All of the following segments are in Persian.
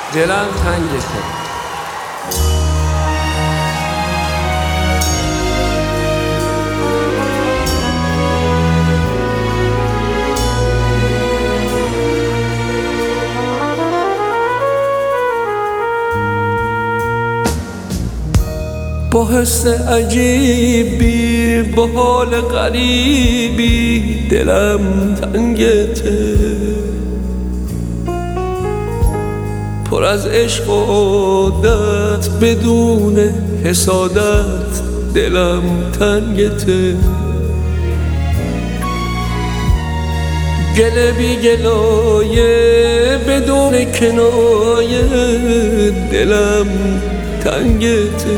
دلم تنگته. با حس عجیبی، با حال غریبی دلم تنگته. پر از عشق و عادت بدون حسادت دلم تنگته. گله بی گلایه بدون کنایه دلم تنگته.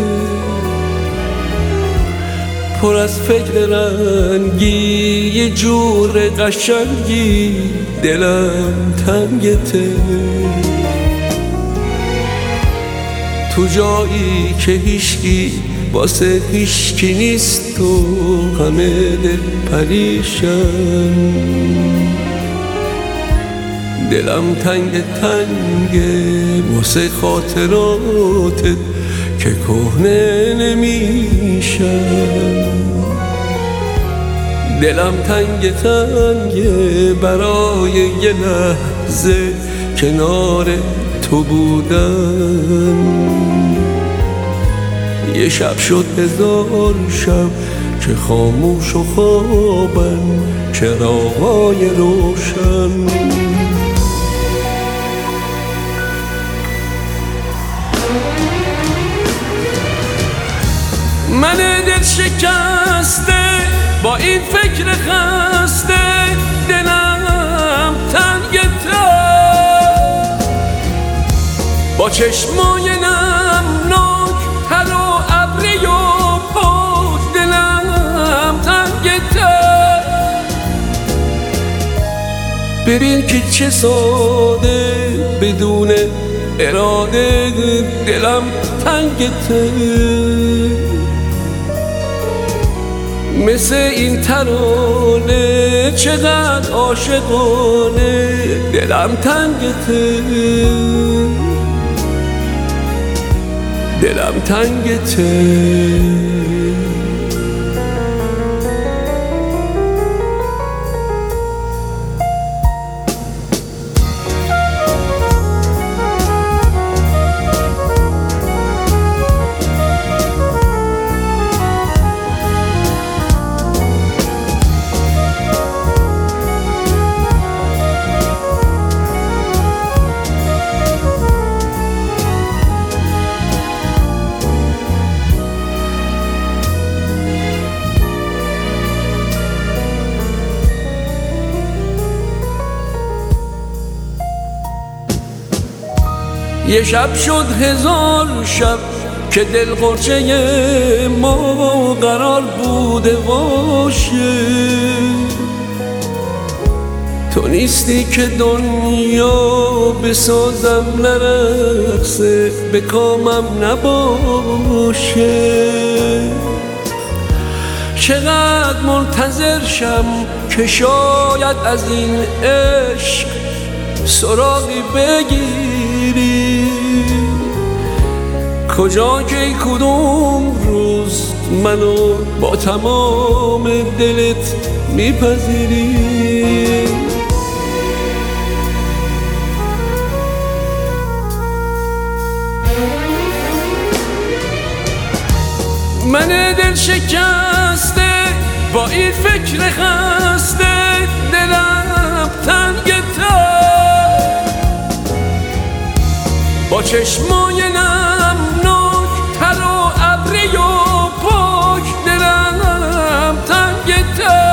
پر از فکر رنگی یه جور قشنگی دلم تنگته. تو جایی که هیچکی واسه هیچکی نیست و همه دل پریشان دلم تنگه واسه خاطراتت که کهنه نمیشن. دلم تنگه برای یه لحظه کنار تو بودن. یه شب شد 1000 شب که خاموش و خوابن چراغای روشن. من دل شکسته با این فکر خسته دلم تنگته. با چشمای نمناک تر و ابری و پاک دلم تنگته. ببین که چه ساده بدون اراده دلم تنگته. مثل این ترانه چقدر عاشقانه دلم تنگته. دلم تنگته. یه شب شد 1000 شب که دل قرچه ما قرار بوده باشه. تو نیستی که دنیا بسازم نرقصه به کامم نباشه. چقدر منتظر شم که شاید از این عشق سراغی بگیری. کجا که کدوم روز منو با تمام دلت میپذیری. من دل شکسته با این فکر خسته دلم تنگته. با چشمای نمناک تر و ابری و پاک دلم تنگته.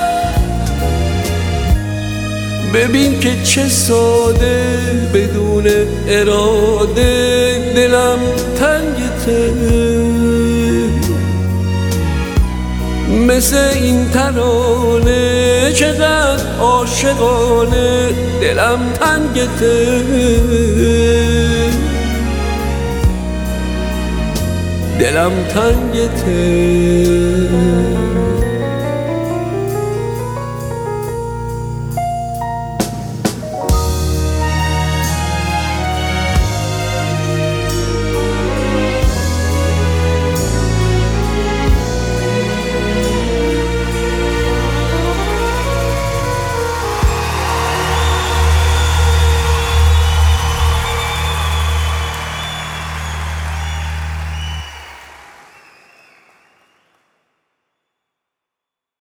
ببین که چه ساده بدون اراده دلم تنگته. مثل این ترانه چقدر عاشقانه دلم تنگته. دلم تنگته.